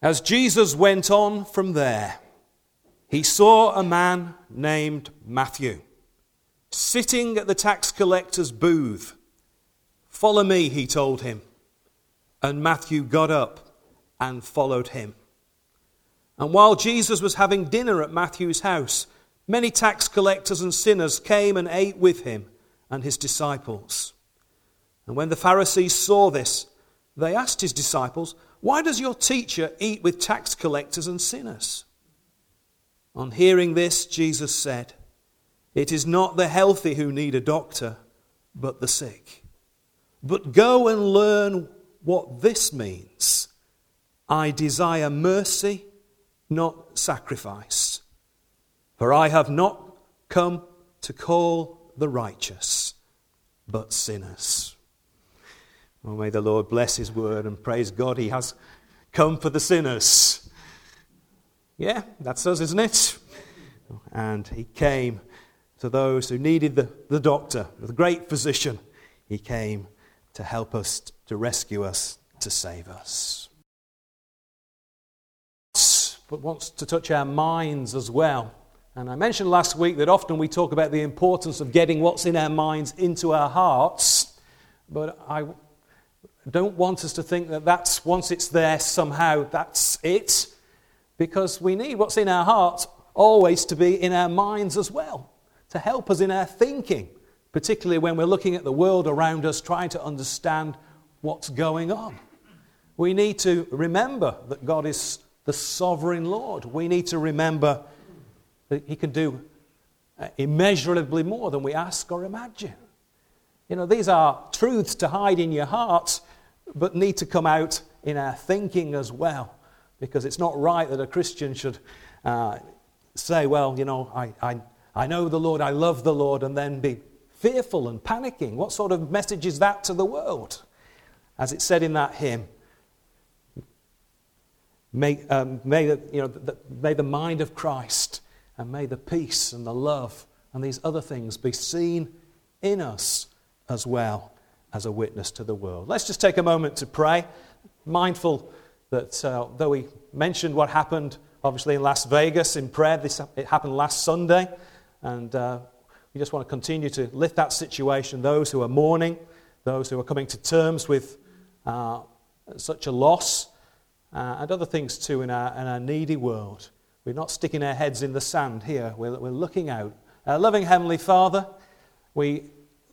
As Jesus went on from there, he saw a man named Matthew sitting at the tax collector's booth. "Follow me," he told him. And Matthew got up and followed him. And while Jesus was having dinner at Matthew's house, many tax collectors and sinners came and ate with him and his disciples. And when the Pharisees saw this, they asked his disciples, "Why does your teacher eat with tax collectors and sinners?" On hearing this, Jesus said, "It is not the healthy who need a doctor, but the sick. But go and learn what this means. I desire mercy, not sacrifice. For I have not come to call the righteous, but sinners." Oh, may the Lord bless his word, and praise God, he has come for the sinners. Yeah, that's us, isn't it? And he came to those who needed the doctor, the great physician. He came to help us, to rescue us, to save us. But wants to touch our minds as well. And I mentioned last week that often we talk about the importance of getting what's in our minds into our hearts. But I don't want us to think that that's, once it's there somehow, that's it. Because we need what's in our hearts always to be in our minds as well, to help us in our thinking, particularly when we're looking at the world around us, trying to understand what's going on. We need to remember that God is the sovereign Lord. We need to remember that he can do immeasurably more than we ask or imagine. You know, these are truths to hide in your heart, but need to come out in our thinking as well. Because it's not right that a Christian should say, well, you know, I know the Lord, I love the Lord, and then be fearful and panicking. What sort of message is that to the world? As it said in that hymn, may the mind of Christ and may the peace and the love and these other things be seen in us as well as a witness to the world. Let's just take a moment to pray, mindful that though we mentioned what happened, obviously, in Las Vegas in prayer, it happened last Sunday, and we just want to continue to lift that situation, those who are mourning, those who are coming to terms with such a loss, and other things too in our needy world. We're not sticking our heads in the sand here, we're looking out. Our loving Heavenly Father, we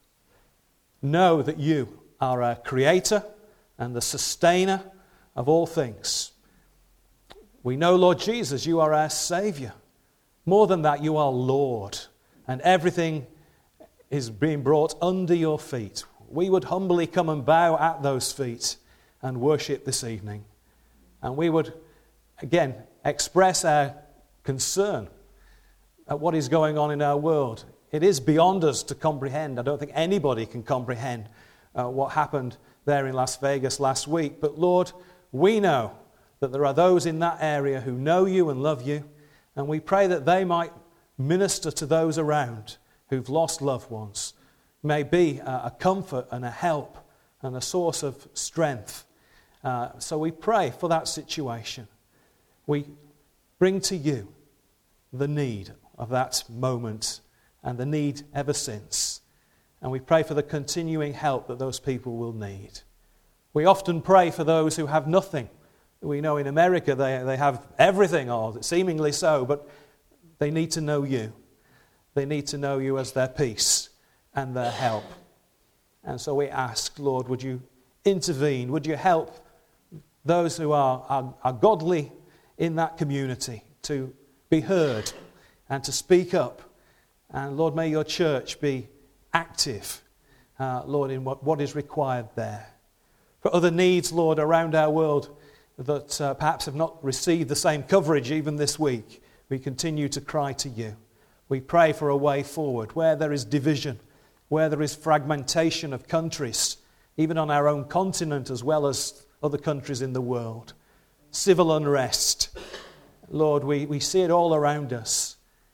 know that you are our Creator and the Sustainer of all things. We know, Lord Jesus, you are our Saviour. More than that, you are Lord, and everything is being brought under your feet. We would humbly come and bow at those feet and worship this evening. And we would, again, express our concern at what is going on in our world. It is beyond us to comprehend. I don't think anybody can comprehend what happened there in Las Vegas last week. But Lord, we know that there are those in that area who know you and love you, and we pray that they might minister to those around who've lost loved ones, may be a comfort and a help and a source of strength. So we pray for that situation. We bring to you the need of that moment and the need ever since. And we pray for the continuing help that those people will need. We often pray for those who have nothing. We know in America they have everything, or seemingly so, but they need to know you. They need to know you as their peace and their help. And so we ask, Lord, would you intervene? Would you help those who are godly in that community to be heard and to speak up? And Lord, may your church be active, Lord, in what is required there. For other needs, Lord, around our world that perhaps have not received the same coverage even this week, we continue to cry to you. We pray for a way forward where there is division, where there is fragmentation of countries, even on our own continent as well as other countries in the world. Civil unrest. Lord, we see it all around us.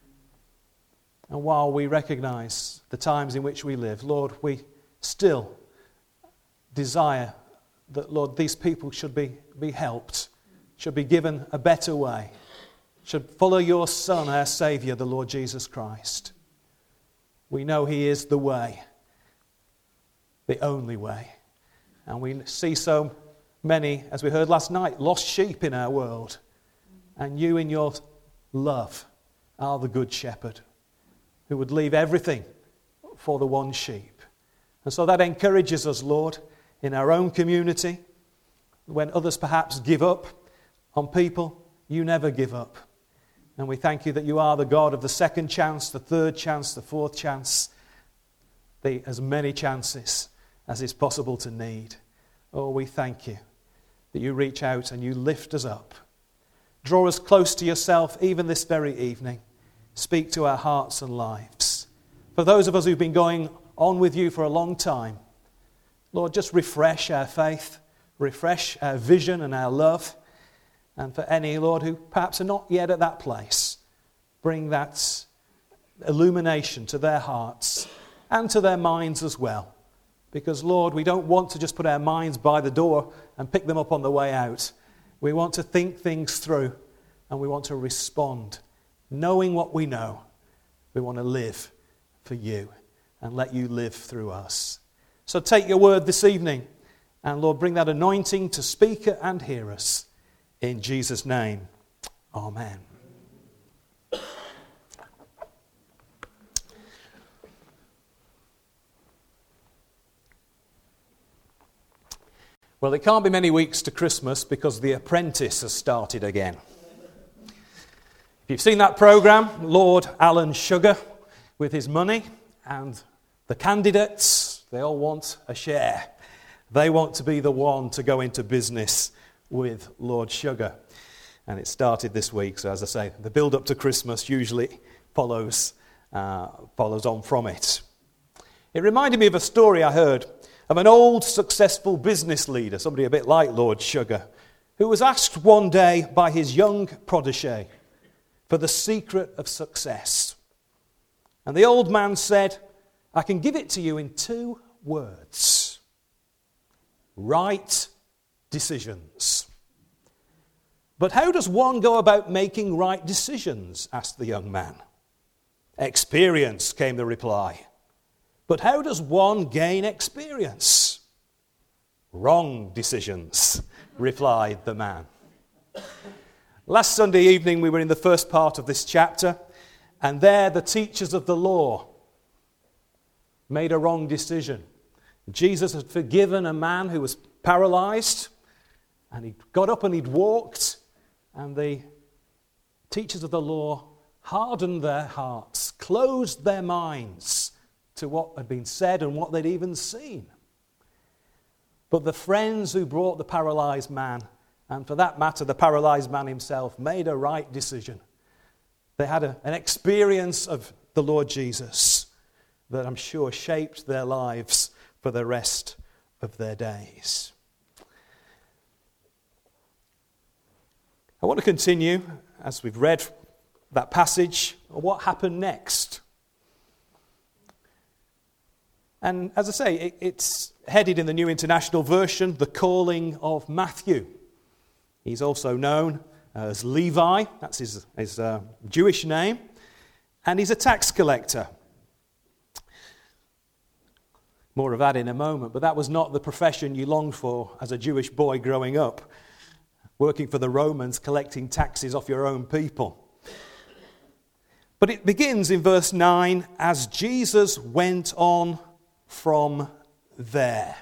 And while we recognize the times in which we live, Lord, we still desire that, Lord, these people should be helped should be given a better way, should follow your Son, our Saviour, the Lord Jesus Christ. We know he is the way, the only way. And we see so many, as we heard last night, lost sheep in our world. And you in your love are the good shepherd who would leave everything for the one sheep. And so that encourages us, Lord, in our own community. When others perhaps give up on people, you never give up. And we thank you that you are the God of the second chance, the third chance, the fourth chance, as many chances as is possible to need. Oh, we thank you that you reach out and you lift us up. Draw us close to yourself even this very evening. Speak to our hearts and lives. For those of us who've been going on with you for a long time, Lord, just refresh our faith, refresh our vision and our love. And for any, Lord, who perhaps are not yet at that place, bring that illumination to their hearts and to their minds as well. Because, Lord, we don't want to just put our minds by the door and pick them up on the way out. We want to think things through and we want to respond. Knowing what we know, we want to live for you and let you live through us. So take your word this evening and, Lord, bring that anointing to speaker and hearers. In Jesus' name, amen. Well, it can't be many weeks to Christmas because The Apprentice has started again. If you've seen that programme, Lord Alan Sugar with his money and the candidates, they all want a share. They want to be the one to go into business with Lord Sugar. And it started this week, so as I say, the build-up to Christmas usually follows on from it. It reminded me of a story I heard of an old successful business leader, somebody a bit like Lord Sugar, who was asked one day by his young protege for the secret of success. And the old man said, "I can give it to you in 2 words. Right decisions." "But how does one go about making right decisions?" asked the young man. "Experience," came the reply. "But how does one gain experience?" "Wrong decisions," replied the man. Last Sunday evening we were in the first part of this chapter, and there the teachers of the law made a wrong decision. Jesus had forgiven a man who was paralyzed, and he got up and he'd walked, and the teachers of the law hardened their hearts, closed their minds to what had been said and what they'd even seen. But the friends who brought the paralyzed man, and for that matter the paralyzed man himself, made a right decision. They had an experience of the Lord Jesus that I'm sure shaped their lives for the rest of their days. I want to continue, as we've read that passage, on what happened next. And as I say, it's headed in the New International Version, The Calling of Matthew. He's also known as Levi, that's his Jewish name, and he's a tax collector. More of that in a moment, but that was not the profession you longed for as a Jewish boy growing up, working for the Romans, collecting taxes off your own people. But it begins in verse 9, as Jesus went on from there.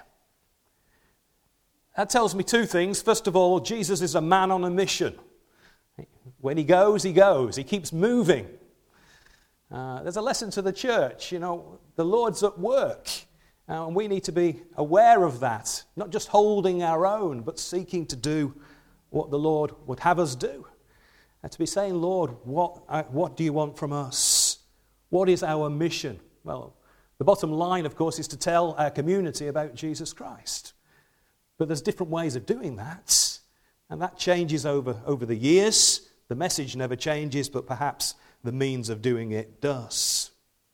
That tells me 2 things. First of all, Jesus is a man on a mission. When he goes, he goes. He keeps moving. There's a lesson to the church. You know, the Lord's at work. And we need to be aware of that. Not just holding our own, but seeking to do what the Lord would have us do. And to be saying, Lord, what do you want from us? What is our mission? Well, the bottom line, of course, is to tell our community about Jesus Christ. But there's different ways of doing that. And that changes over the years. The message never changes, but perhaps the means of doing it does.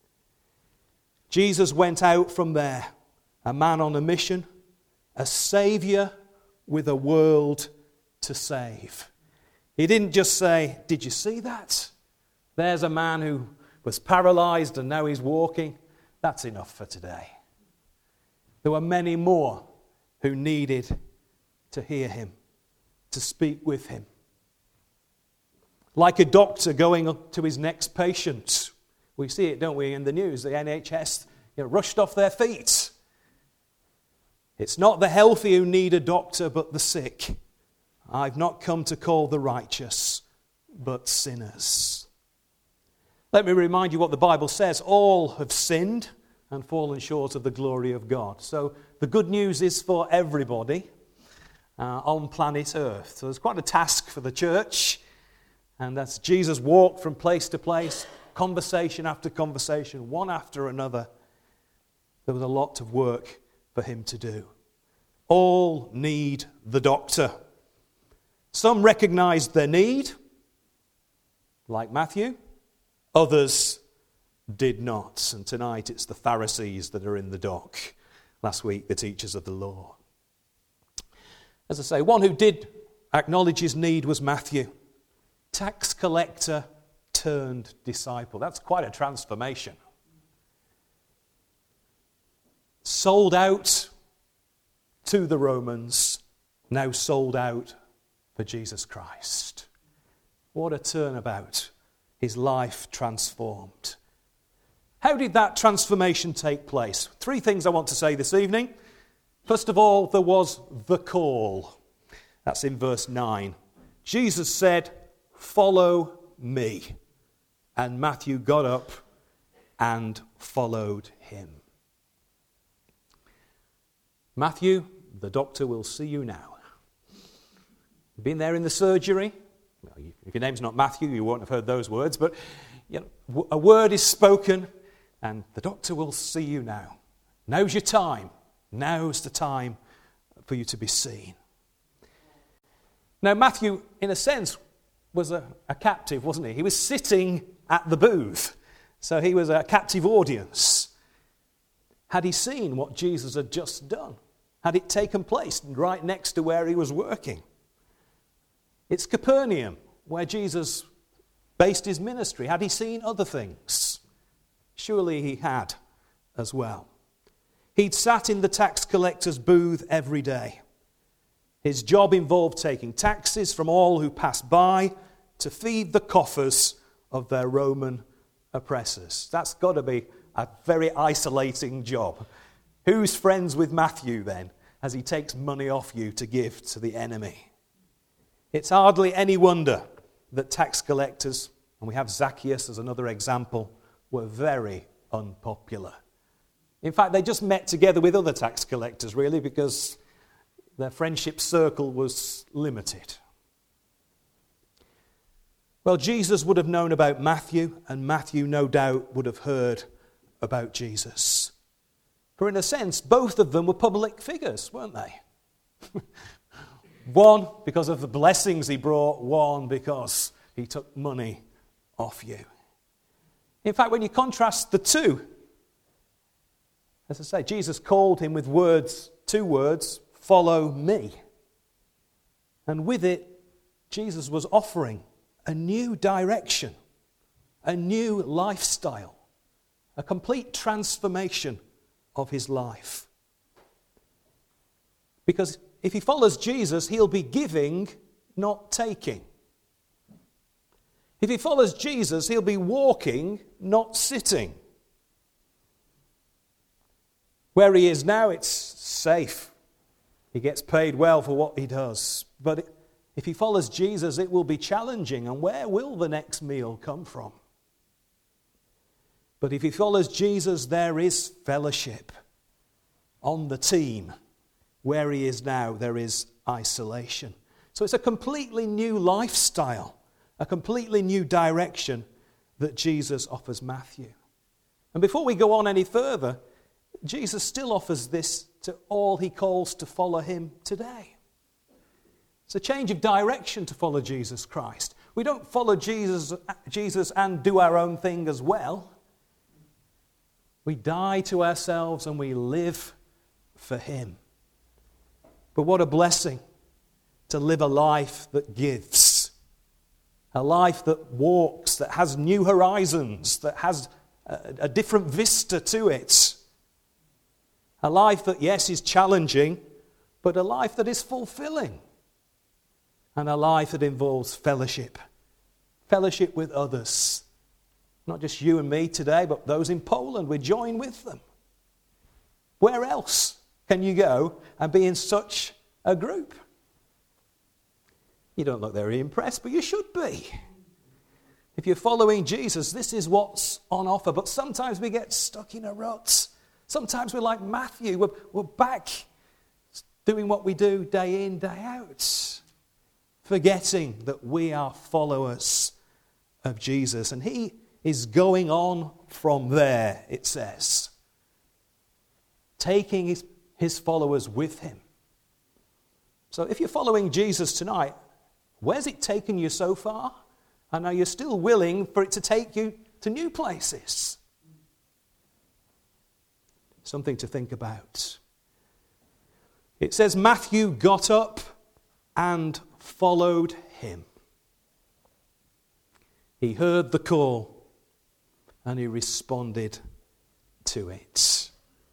Jesus went out from there, a man on a mission, a saviour with a world to save. He didn't just say, did you see that? There's a man who was paralyzed and now he's walking. That's enough for today. There were many more who needed to hear him, to speak with him. Like a doctor going to his next patient. We see it, don't we, in the news. The NHS rushed off their feet. It's not the healthy who need a doctor, but the sick. I've not come to call the righteous, but sinners. Let me remind you what the Bible says. All have sinned and fallen short of the glory of God. So the good news is for everybody on planet Earth. So there's quite a task for the church. And as Jesus walked from place to place, conversation after conversation, one after another, there was a lot of work for him to do. All need the doctor. Some recognized their need, like Matthew. Others did not. And tonight it's the Pharisees that are in the dock. Last week, the teachers of the law. As I say, one who did acknowledge his need was Matthew. Tax collector turned disciple. That's quite a transformation. Sold out to the Romans, now sold out for Jesus Christ. What a turnabout. His life transformed. How did that transformation take place? 3 things I want to say this evening. First of all, there was the call. That's in verse 9. Jesus said, "Follow me." And Matthew got up and followed him. Matthew, the doctor will see you now. Been there in the surgery? If your name's not Matthew, you won't have heard those words, but a word is spoken and the doctor will see you now. Now's your time. Now's the time for you to be seen. Now, Matthew, in a sense, was a captive, wasn't he? He was sitting at the booth, so he was a captive audience. Had he seen what Jesus had just done? Had it taken place right next to where he was working? It's Capernaum, where Jesus based his ministry. Had he seen other things? Surely he had as well. He'd sat in the tax collector's booth every day. His job involved taking taxes from all who passed by to feed the coffers of their Roman oppressors. That's got to be a very isolating job. Who's friends with Matthew then, as he takes money off you to give to the enemy? It's hardly any wonder that tax collectors, and we have Zacchaeus as another example, were very unpopular. In fact, they just met together with other tax collectors, really, because their friendship circle was limited. Well, Jesus would have known about Matthew, and Matthew, no doubt, would have heard about Jesus. For in a sense, both of them were public figures, weren't they? One because of the blessings he brought, one because he took money off you. In fact, when you contrast the two, as I say, Jesus called him with two words, "Follow me." And with it, Jesus was offering a new direction, a new lifestyle, a complete transformation of his life. Because if he follows Jesus, he'll be giving, not taking. If he follows Jesus, he'll be walking, not sitting. Where he is now, it's safe. He gets paid well for what he does. But if he follows Jesus, it will be challenging. And where will the next meal come from? But if he follows Jesus, there is fellowship on the team. Where he is now, there is isolation. So it's a completely new lifestyle, a completely new direction that Jesus offers Matthew. And before we go on any further, Jesus still offers this to all he calls to follow him today. It's a change of direction to follow Jesus Christ. We don't follow Jesus and do our own thing as well. We die to ourselves and we live for him. But what a blessing to live a life that gives, a life that walks, that has new horizons, that has a different vista to it. A life that, yes, is challenging, but a life that is fulfilling. And a life that involves fellowship. Fellowship with others. Not just you and me today, but those in Poland. We join with them. Where else can you go and be in such a group? You don't look very impressed, but you should be. If you're following Jesus, this is what's on offer. But sometimes we get stuck in a rut. Sometimes we're like Matthew. We're back doing what we do day in, day out, forgetting that we are followers of Jesus. And he is going on from there, it says, taking his followers with him. So if you're following Jesus tonight, where's it taken you so far? And are you still willing for it to take you to new places? Something to think about. It says Matthew got up and followed him. He heard the call and he responded to it.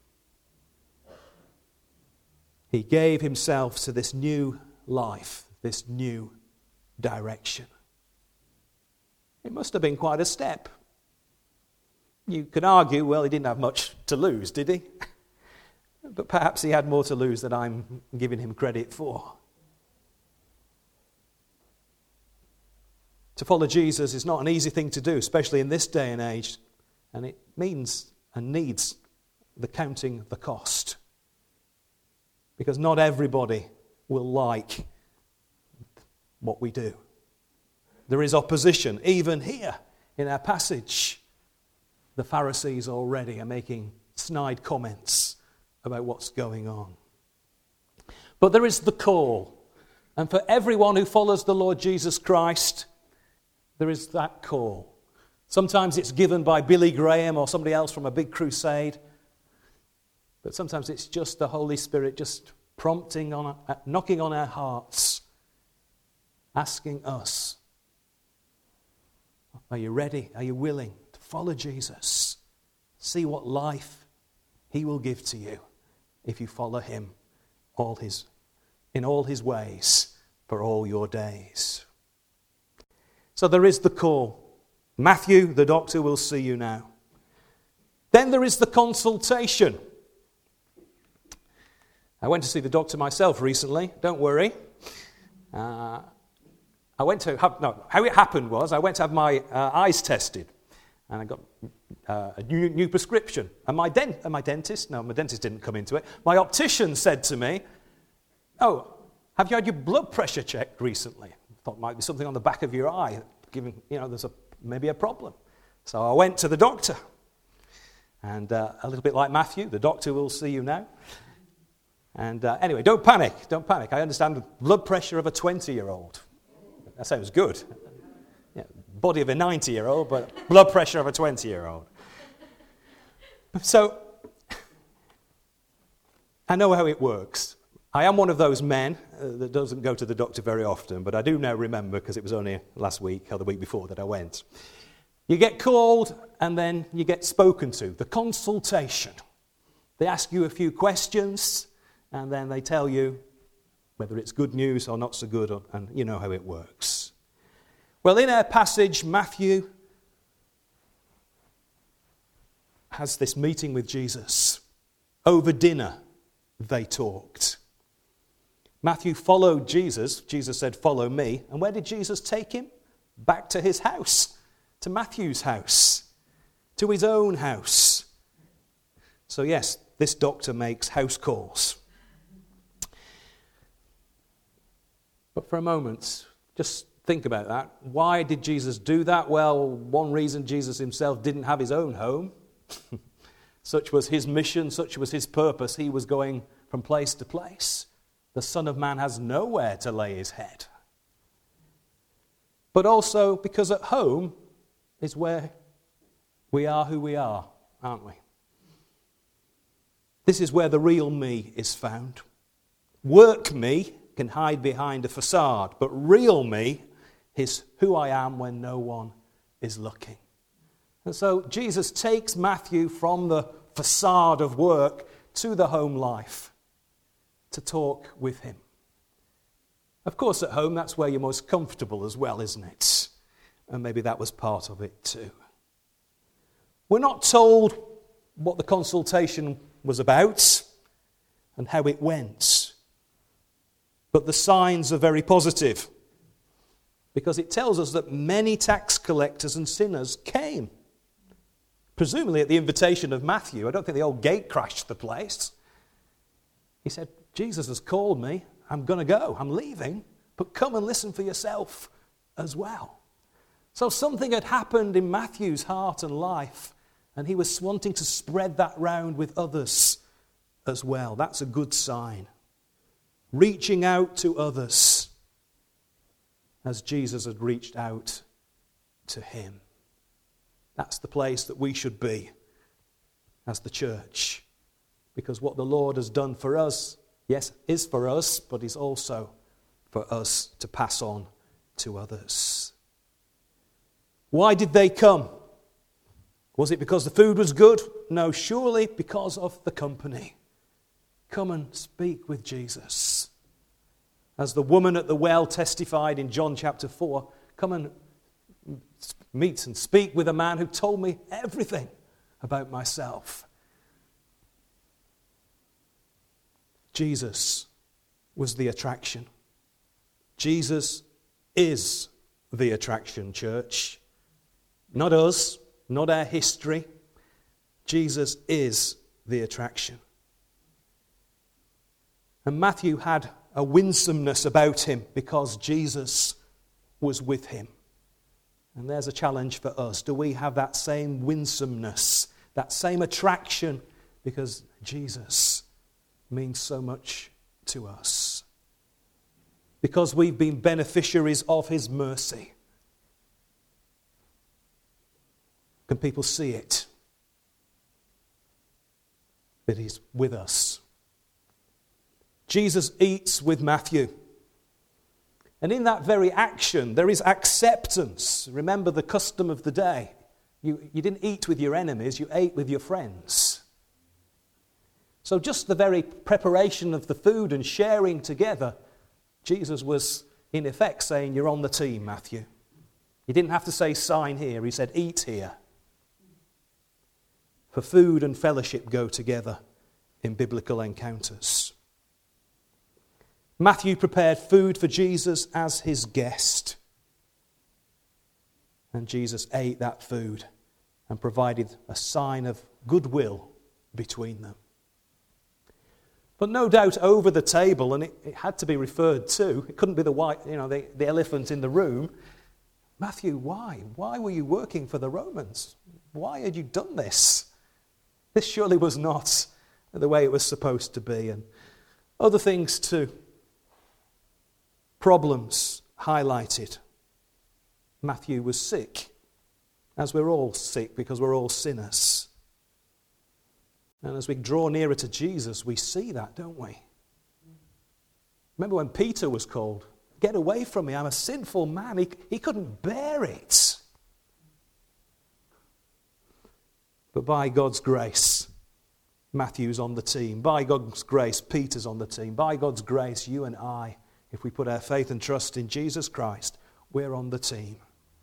He gave himself to this new life, this new direction. It must have been quite a step. You could argue, well, he didn't have much to lose, did he? But perhaps he had more to lose than I'm giving him credit for. To follow Jesus is not an easy thing to do, especially in this day and age. And it means and needs the counting of the cost. Because not everybody will like what we do. There is opposition, even here in our passage. The Pharisees already are making snide comments about what's going on. But there is the call. And for everyone who follows the Lord Jesus Christ, there is that call. Sometimes it's given by Billy Graham or somebody else from a big crusade. But sometimes it's just the Holy Spirit just prompting knocking on our hearts, asking us, are you ready? Are you willing to follow Jesus? See what life he will give to you if you follow him in all his ways for all your days. So there is the call. Matthew, the doctor, will see you now. Then there is the consultation. I went to see the doctor myself recently. Don't worry. How it happened was I went to have my eyes tested, and I got a new prescription. And my dentist didn't come into it. My optician said to me, "Oh, have you had your blood pressure checked recently? I thought it might be something on the back of your eye, there's maybe a problem." So I went to the doctor, and a little bit like Matthew, the doctor will see you now. And anyway, don't panic. I understand the blood pressure of a 20-year-old. That sounds good. Yeah, body of a 90-year-old, but blood pressure of a 20-year-old. So, I know how it works. I am one of those men that doesn't go to the doctor very often, but I do now remember, because it was only last week or the week before that I went. You get called, and then you get spoken to. The consultation. They ask you a few questions, and then they tell you whether it's good news or not so good, and you know how it works. Well, in our passage, Matthew has this meeting with Jesus. Over dinner, they talked. Matthew followed Jesus. Jesus said, "Follow me." And where did Jesus take him? Back to his house, to Matthew's house, to his own house. So yes, this doctor makes house calls. But for a moment, just think about that. Why did Jesus do that? Well, one reason, Jesus himself didn't have his own home. Such was his mission, such was his purpose. He was going from place to place. The Son of Man has nowhere to lay his head. But also because at home is where we are who we are, aren't we? This is where the real me is found. Work me can hide behind a facade, but real me is who I am when no one is looking. And so Jesus takes Matthew from the facade of work to the home life to talk with him. Of course, at home, that's where you're most comfortable as well, isn't it? And maybe that was part of it too. We're not told what the consultation was about and how it went. But the signs are very positive, because it tells us that many tax collectors and sinners came. Presumably at the invitation of Matthew. I don't think the old gate crashed the place. He said, Jesus has called me. I'm going to go. I'm leaving. But come and listen for yourself as well. So something had happened in Matthew's heart and life, and he was wanting to spread that round with others as well. That's a good sign. Reaching out to others as Jesus had reached out to him. That's the place that we should be as the church. Because what the Lord has done for us, yes, is for us, but is also for us to pass on to others. Why did they come? Was it because the food was good? No, surely because of the company. Come and speak with Jesus. As the woman at the well testified in John chapter 4, come and meet and speak with a man who told me everything about myself. Jesus was the attraction. Jesus is the attraction, church. Not us, not our history. Jesus is the attraction. And Matthew had a winsomeness about him because Jesus was with him. And there's a challenge for us. Do we have that same winsomeness, that same attraction, because Jesus means so much to us? Because we've been beneficiaries of his mercy. Can people see it? That he's with us. Jesus eats with Matthew. And in that very action, there is acceptance. Remember the custom of the day. You didn't eat with your enemies, you ate with your friends. So just the very preparation of the food and sharing together, Jesus was in effect saying, you're on the team, Matthew. He didn't have to say sign here, he said eat here. For food and fellowship go together in biblical encounters. Matthew prepared food for Jesus as his guest. And Jesus ate that food and provided a sign of goodwill between them. But no doubt over the table, and it had to be referred to, it couldn't be the elephant in the room. Matthew, why? Why were you working for the Romans? Why had you done this? This surely was not the way it was supposed to be. And other things too. Problems highlighted. Matthew was sick, as we're all sick because we're all sinners. And as we draw nearer to Jesus, we see that, don't we? Remember when Peter was called, get away from me, I'm a sinful man. He couldn't bear it. But by God's grace, Matthew's on the team. By God's grace, Peter's on the team. By God's grace, you and I, if we put our faith and trust in Jesus Christ, we're on the team.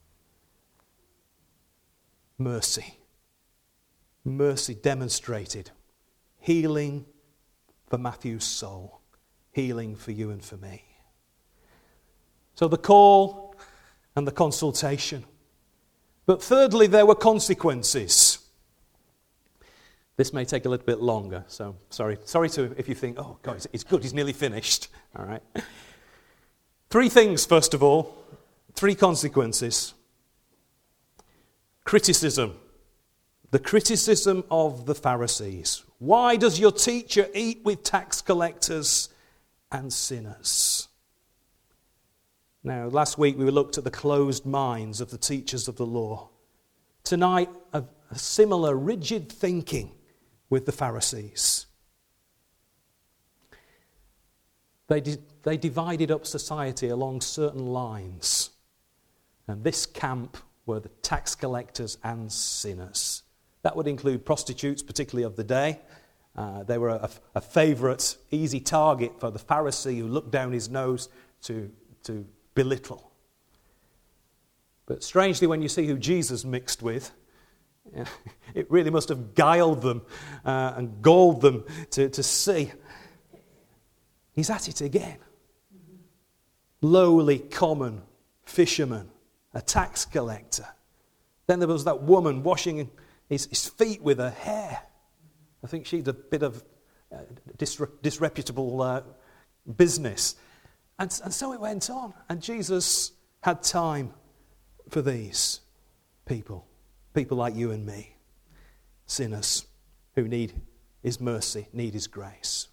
Mercy. Mercy demonstrated. Healing for Matthew's soul. Healing for you and for me. So the call and the consultation. But thirdly, there were consequences. This may take a little bit longer, so sorry to if you think, oh God, it's good, he's nearly finished. All right. 3 things, first of all. 3 consequences. Criticism. The criticism of the Pharisees. Why does your teacher eat with tax collectors and sinners? Now, last week we looked at the closed minds of the teachers of the law. Tonight, a similar rigid thinking with the Pharisees. They they divided up society along certain lines. And this camp were the tax collectors and sinners. That would include prostitutes, particularly of the day. They were a favourite, easy target for the Pharisee who looked down his nose to belittle. But strangely, when you see who Jesus mixed with, it really must have guiled them and galled them to see. He's at it again. Lowly, common fisherman, a tax collector. Then there was that woman washing his feet with her hair. I think she's a bit of disreputable business. And so it went on. And Jesus had time for these people like you and me, sinners who need his mercy, need his grace.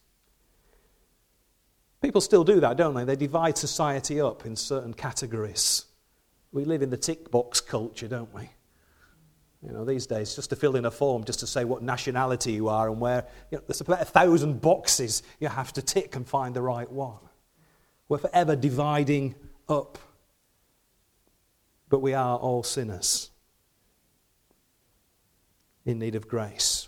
People still do that, don't they? They divide society up in certain categories. We live in the tick box culture, don't we? You know, these days, just to fill in a form, just to say what nationality you are and where, there's about 1,000 boxes you have to tick and find the right one. We're forever dividing up. But we are all sinners in need of grace.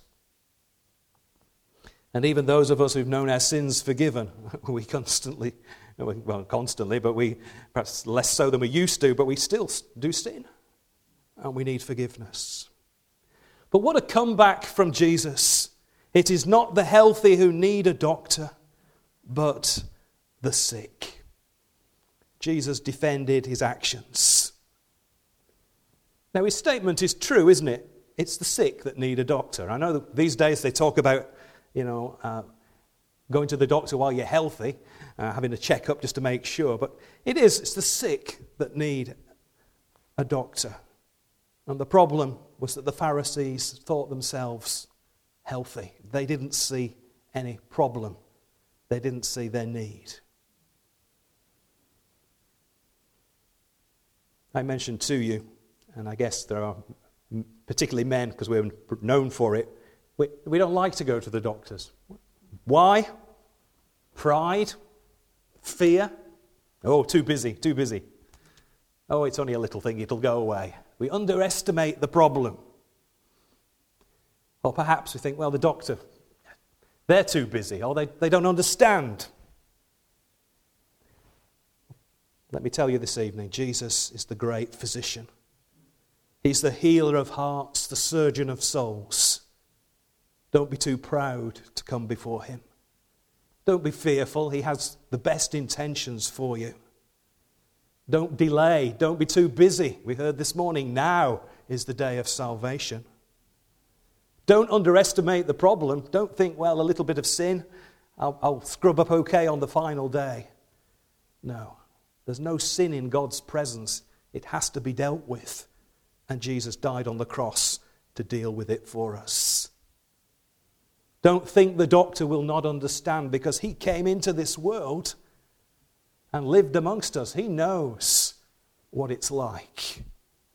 And even those of us who've known our sins forgiven, we constantly, but we perhaps less so than we used to, but we still do sin. And we need forgiveness. But what a comeback from Jesus. It is not the healthy who need a doctor, but the sick. Jesus defended his actions. Now his statement is true, isn't it? It's the sick that need a doctor. I know that these days they talk about, going to the doctor while you're healthy, having a checkup just to make sure. But it's the sick that need a doctor. And the problem was that the Pharisees thought themselves healthy. They didn't see any problem. They didn't see their need. I mentioned to you, and I guess there are particularly men, because we're known for it, we don't like to go to the doctors. Why? Pride? Fear? Oh, too busy. Oh, it's only a little thing, it'll go away. We underestimate the problem. Or perhaps we think, well, the doctor, they're too busy, or they don't understand. Let me tell you this evening, Jesus is the great physician. He's the healer of hearts, the surgeon of souls. Don't be too proud to come before him. Don't be fearful. He has the best intentions for you. Don't delay. Don't be too busy. We heard this morning, now is the day of salvation. Don't underestimate the problem. Don't think, well, a little bit of sin, I'll scrub up okay on the final day. No, there's no sin in God's presence. It has to be dealt with. And Jesus died on the cross to deal with it for us. Don't think the doctor will not understand, because he came into this world and lived amongst us. He knows what it's like.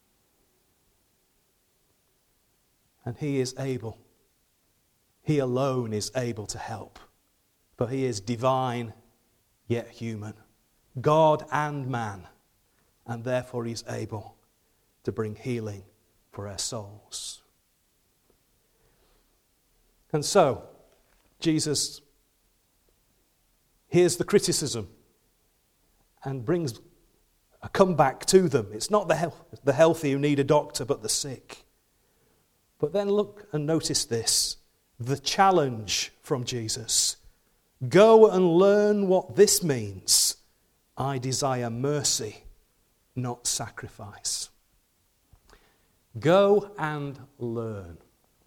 And he is able. He alone is able to help. For he is divine, yet human. God and man. And therefore he's able to bring healing for our souls. And so, Jesus hears the criticism and brings a comeback to them. It's not the healthy who need a doctor, but the sick. But then look and notice this, the challenge from Jesus. Go and learn what this means. I desire mercy, not sacrifice. Go and learn.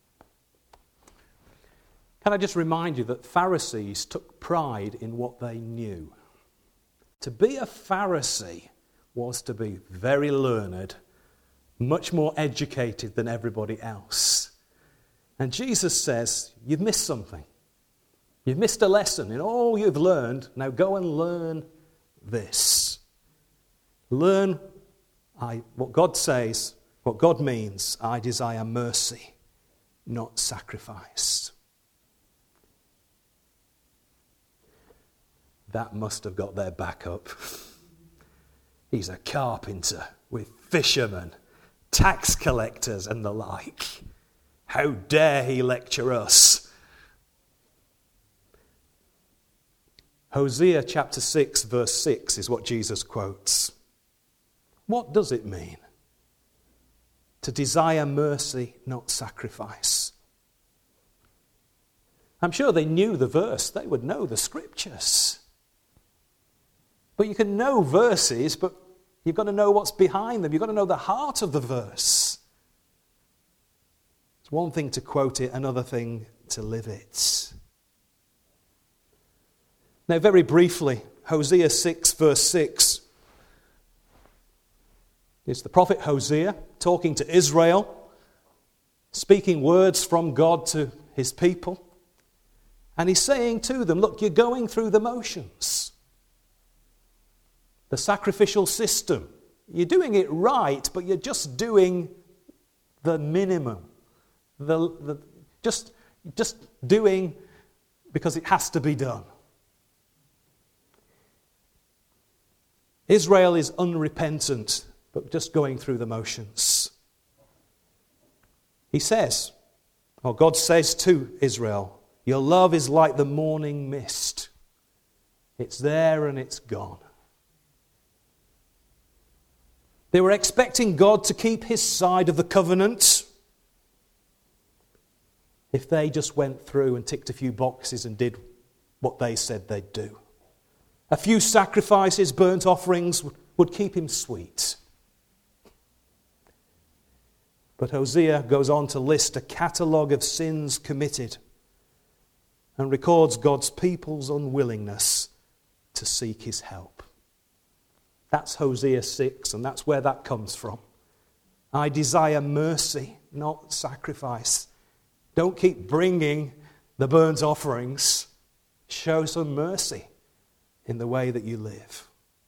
Can I just remind you that Pharisees took pride in what they knew? To be a Pharisee was to be very learned, much more educated than everybody else. And Jesus says, you've missed something. You've missed a lesson in all you've learned. Now go and learn this. Learn what God says, what God means. I desire mercy, not sacrifice. that must have got their back up. He's a carpenter with fishermen, tax collectors and the like. How dare he lecture us? Hosea chapter 6 verse 6 is what Jesus quotes. What does it mean to desire mercy, not sacrifice? I'm sure they knew the verse. They would know the scriptures. But you can know verses, but you've got to know what's behind them. You've got to know the heart of the verse. It's one thing to quote it, another thing to live it. Now, very briefly, Hosea 6 verse 6. It's the prophet Hosea talking to Israel, speaking words from God to his people. And he's saying to them, look, you're going through the motions. The sacrificial system. You're doing it right, but you're just doing the minimum. Just doing because it has to be done. Israel is unrepentant, but just going through the motions. He says, or God says to Israel, your love is like the morning mist. It's there and it's gone. They were expecting God to keep his side of the covenant if they just went through and ticked a few boxes and did what they said they'd do. A few sacrifices, burnt offerings would keep him sweet. But Hosea goes on to list a catalogue of sins committed and records God's people's unwillingness to seek his help. That's Hosea 6, and that's where that comes from. I desire mercy, not sacrifice. Don't keep bringing the burnt offerings. Show some mercy in the way that you live.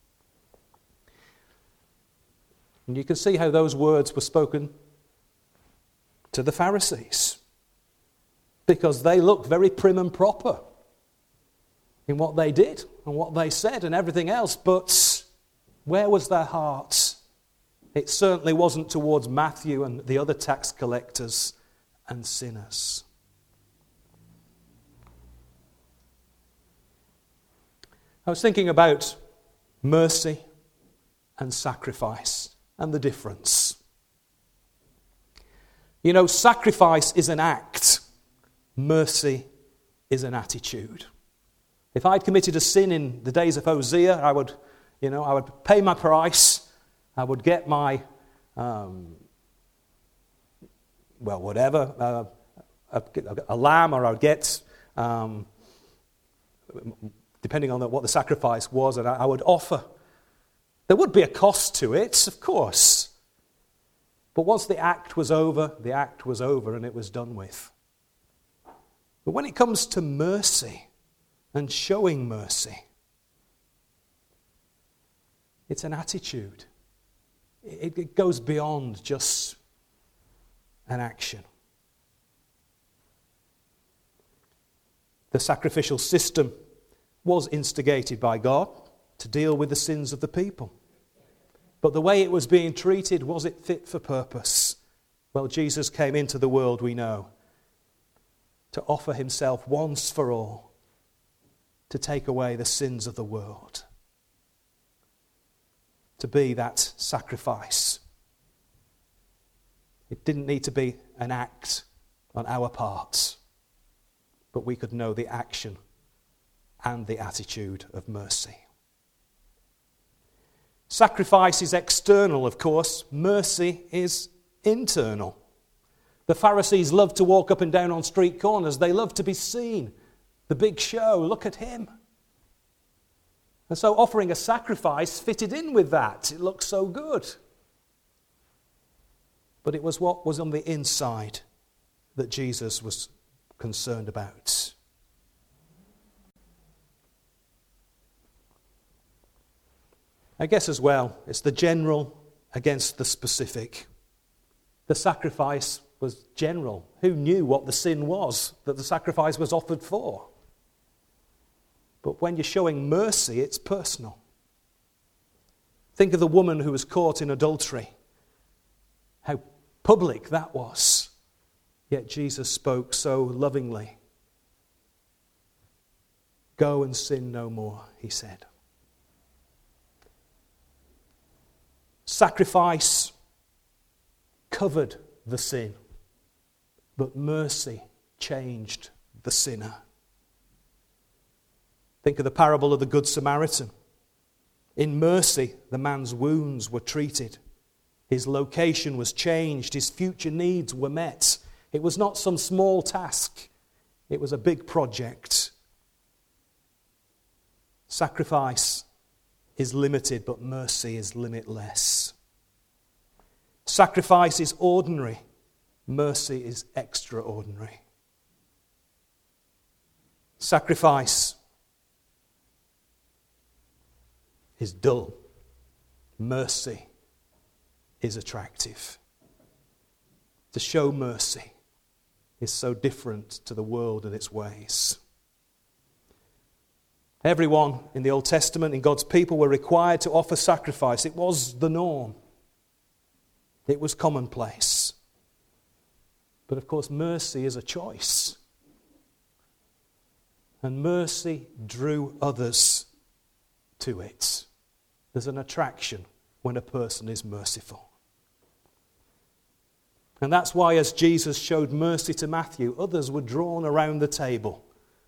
And you can see how those words were spoken to the Pharisees, because they looked very prim and proper in what they did and what they said and everything else, but where was their heart? It certainly wasn't towards Matthew and the other tax collectors and sinners. I was thinking about mercy and sacrifice and the difference. You know, sacrifice is an act. Mercy is an attitude. If I'd committed a sin in the days of Hosea, I would pay my price. I would get my, a lamb, or I would get, depending on what the sacrifice was, and I would offer. There would be a cost to it, of course. But once the act was over, and it was done with. But when it comes to mercy and showing mercy, it's an attitude. It goes beyond just an action. The sacrificial system was instigated by God to deal with the sins of the people. But the way it was being treated, was it fit for purpose? Well, Jesus came into the world, we know, to offer himself once for all, to take away the sins of the world, to be that sacrifice. It didn't need to be an act on our part, but we could know the action and the attitude of mercy. Sacrifice is external, of course. Mercy is internal. The Pharisees loved to walk up and down on street corners. They loved to be seen. The big show, look at him. And so offering a sacrifice fitted in with that. It looked so good. But it was what was on the inside that Jesus was concerned about. I guess as well, it's the general against the specific. The sacrifice was general. Who knew what the sin was that the sacrifice was offered for? But when you're showing mercy, it's personal. Think of the woman who was caught in adultery. How public that was. Yet Jesus spoke so lovingly. Go and sin no more, he said. Sacrifice covered the sin, but mercy changed the sinner. Think of the parable of the Good Samaritan. In mercy, the man's wounds were treated. His location was changed. His future needs were met. It was not some small task. It was a big project. Sacrifice is limited, but mercy is limitless. Sacrifice is ordinary. Mercy is extraordinary. Sacrifice is dull. Mercy is attractive. To show mercy is so different to the world and its ways. Everyone in the Old Testament, in God's people, were required to offer sacrifice. It was the norm. It was commonplace. But of course, mercy is a choice. And mercy drew others to it. There's an attraction when a person is merciful. And that's why, as Jesus showed mercy to Matthew, others were drawn around the table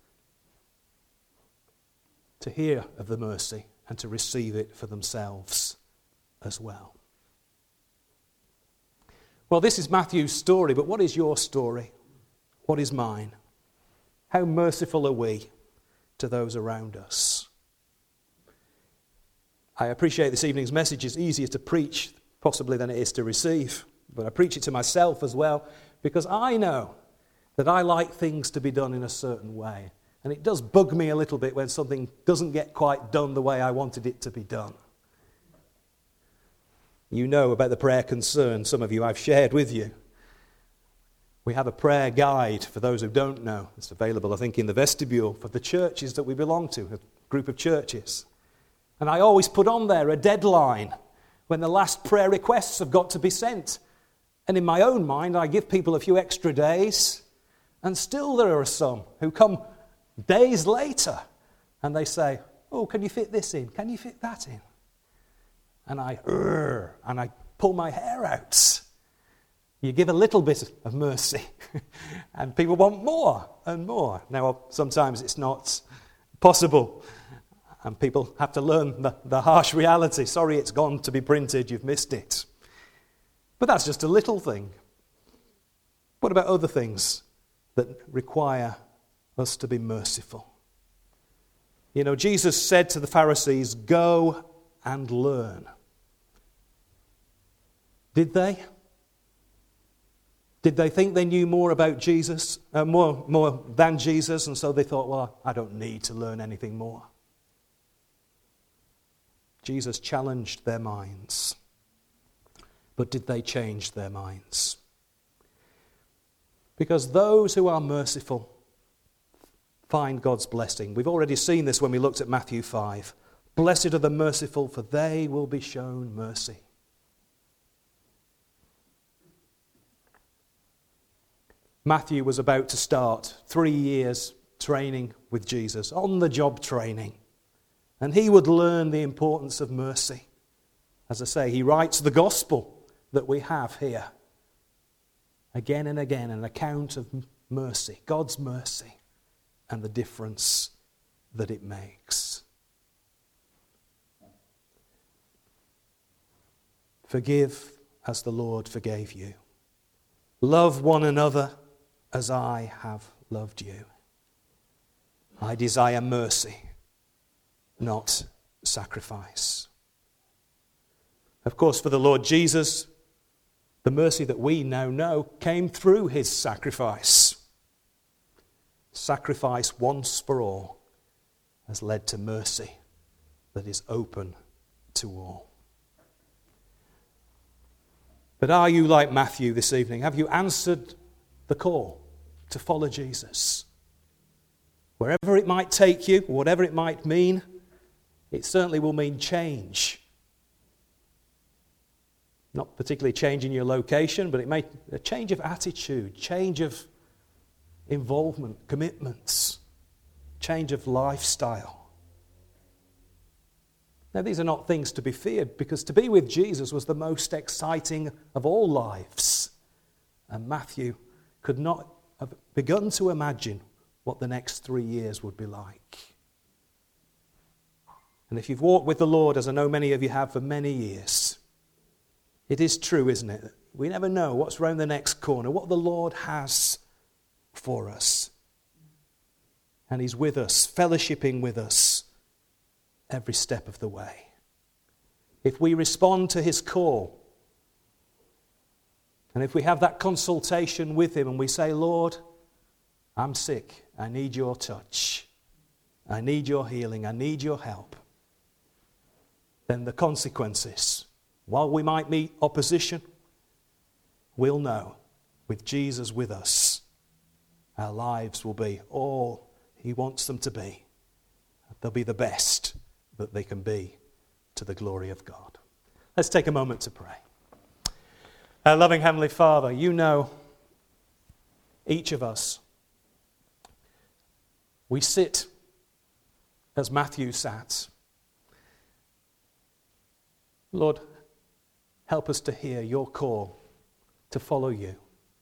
to hear of the mercy and to receive it for themselves as well. Well, this is Matthew's story, but what is your story? What is mine? How merciful are we to those around us? I appreciate this evening's message is easier to preach possibly than it is to receive, but I preach it to myself as well because I know that I like things to be done in a certain way. And it does bug me a little bit when something doesn't get quite done the way I wanted it to be done. You know about the prayer concern, some of you I've shared with you. We have a prayer guide for those who don't know. It's available, I think, in the vestibule for the churches that we belong to, a group of churches. And I always put on there a deadline when the last prayer requests have got to be sent. And in my own mind, I give people a few extra days, and still there are some who come days later, and they say, oh, can you fit this in? Can you fit that in? And I pull my hair out. You give a little bit of mercy, and people want more and more. Now, sometimes it's not possible, and people have to learn the harsh reality. Sorry, it's gone to be printed, you've missed it. But that's just a little thing. What about other things that require us to be merciful? You know, Jesus said to the Pharisees, go and learn. Did they? Did they think they knew more about Jesus, more than Jesus, and so they thought, well, I don't need to learn anything more? Jesus challenged their minds. But did they change their minds? Because those who are merciful find God's blessing. We've already seen this when we looked at Matthew 5. Blessed are the merciful, for they will be shown mercy. Matthew was about to start 3 years training with Jesus, on-the-job training. And he would learn the importance of mercy. As I say, he writes the gospel that we have here. Again and again, an account of mercy, God's mercy, and the difference that it makes. Forgive as the Lord forgave you. Love one another as I have loved you. I desire mercy, not sacrifice. Of course, for the Lord Jesus, the mercy that we now know came through his sacrifice. Sacrifice once for all has led to mercy that is open to all. But are you like Matthew this evening? Have you answered the call to follow Jesus? Wherever it might take you, whatever it might mean, it certainly will mean change. Not particularly changing your location, but it may a change of attitude, change of involvement, commitments, change of lifestyle. Now, these are not things to be feared, because to be with Jesus was the most exciting of all lives. And Matthew could not have begun to imagine what the next 3 years would be like. And if you've walked with the Lord, as I know many of you have for many years, it is true, isn't it? We never know what's around the next corner, what the Lord has for us. And He's with us, fellowshipping with us every step of the way. If we respond to His call, and if we have that consultation with Him and we say, Lord, I'm sick, I need your touch, I need your healing, I need your help, then the consequences, while we might meet opposition, we'll know with Jesus with us, our lives will be all He wants them to be. They'll be the best that they can be to the glory of God. Let's take a moment to pray. Our loving Heavenly Father, you know each of us. We sit as Matthew sat. Lord, help us to hear your call to follow you.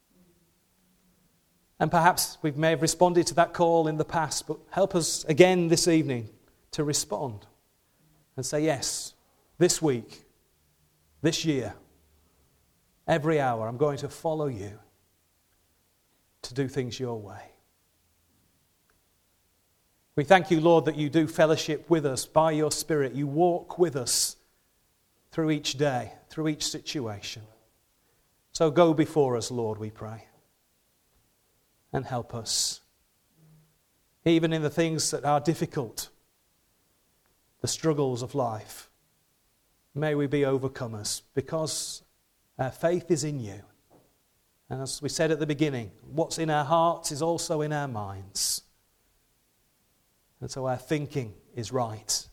And perhaps we may have responded to that call in the past, but help us again this evening to respond and say, yes, this week, this year, every hour, I'm going to follow you to do things your way. We thank you, Lord, that you do fellowship with us by your Spirit. You walk with us through each day, through each situation. So go before us, Lord, we pray, and help us. Even in the things that are difficult, the struggles of life, may we be overcomers, because our faith is in you. And as we said at the beginning, what's in our hearts is also in our minds. And so our thinking is right.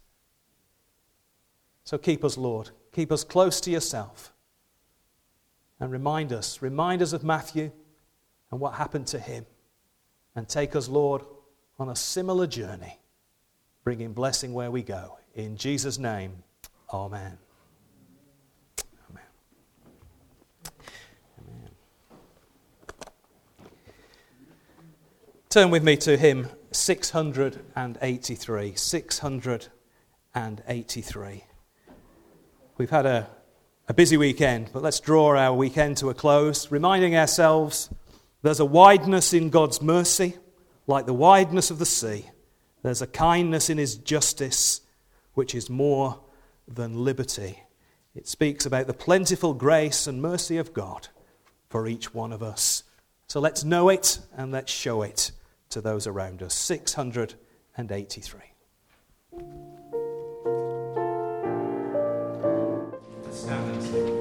So keep us, Lord. Keep us close to yourself. And remind us of Matthew and what happened to him. And take us, Lord, on a similar journey, bringing blessing where we go. In Jesus' name, amen. Amen. Amen. Turn with me to hymn 683. 683. We've had a busy weekend, but let's draw our weekend to a close, reminding ourselves there's a wideness in God's mercy, like the wideness of the sea. There's a kindness in his justice, which is more than liberty. It speaks about the plentiful grace and mercy of God for each one of us. So let's know it and let's show it to those around us. 683. Let's stand and sing.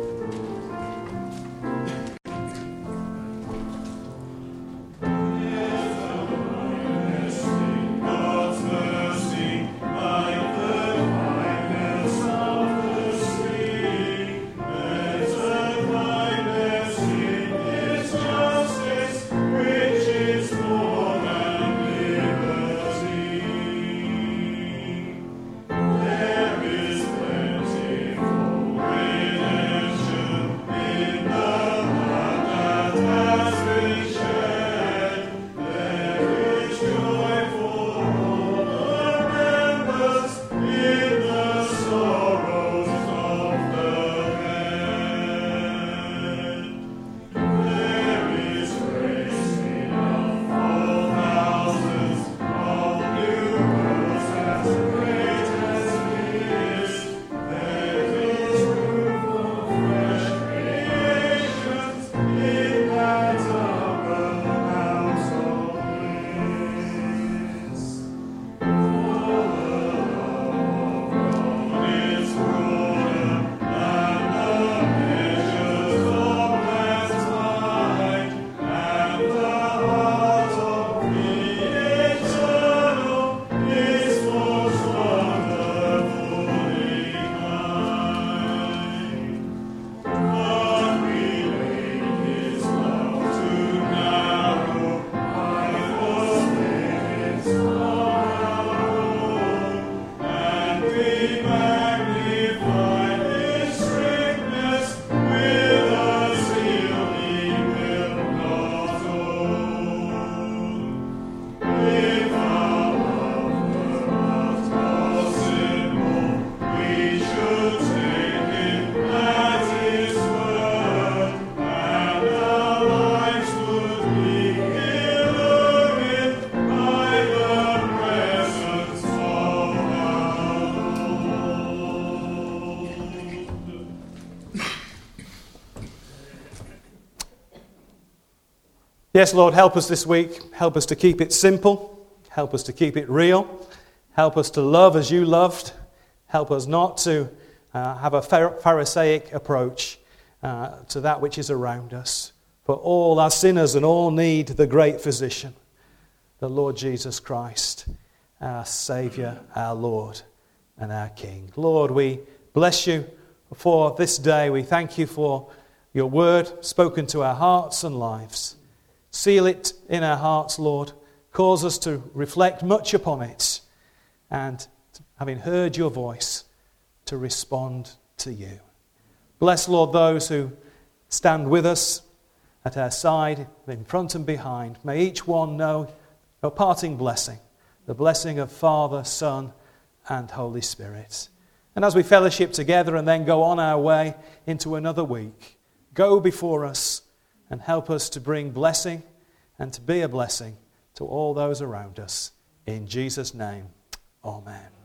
Yes, Lord, help us this week. Help us to keep it simple. Help us to keep it real. Help us to love as you loved. Help us not to have a Pharisaic approach to that which is around us. For all are sinners and all need the great physician, the Lord Jesus Christ, our Saviour, our Lord and our King. Lord, we bless you for this day. We thank you for your word spoken to our hearts and lives. Seal it in our hearts, Lord. Cause us to reflect much upon it and, having heard your voice, to respond to you. Bless, Lord, those who stand with us at our side, in front and behind. May each one know your parting blessing, the blessing of Father, Son, and Holy Spirit. And as we fellowship together and then go on our way into another week, go before us and help us to bring blessing and to be a blessing to all those around us. In Jesus' name, amen.